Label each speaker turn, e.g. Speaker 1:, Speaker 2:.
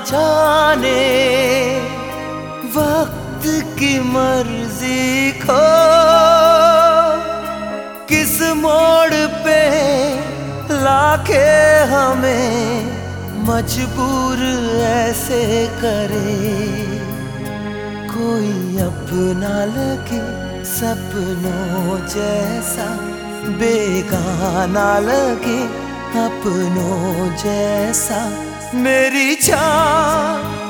Speaker 1: जाने वक्त की मर्जी खो किस मोड़ पे लाके हमें मजबूर ऐसे करे। कोई अपना लगे सपनों जैसा, बेगाना लगे अपनों जैसा। मेरी जान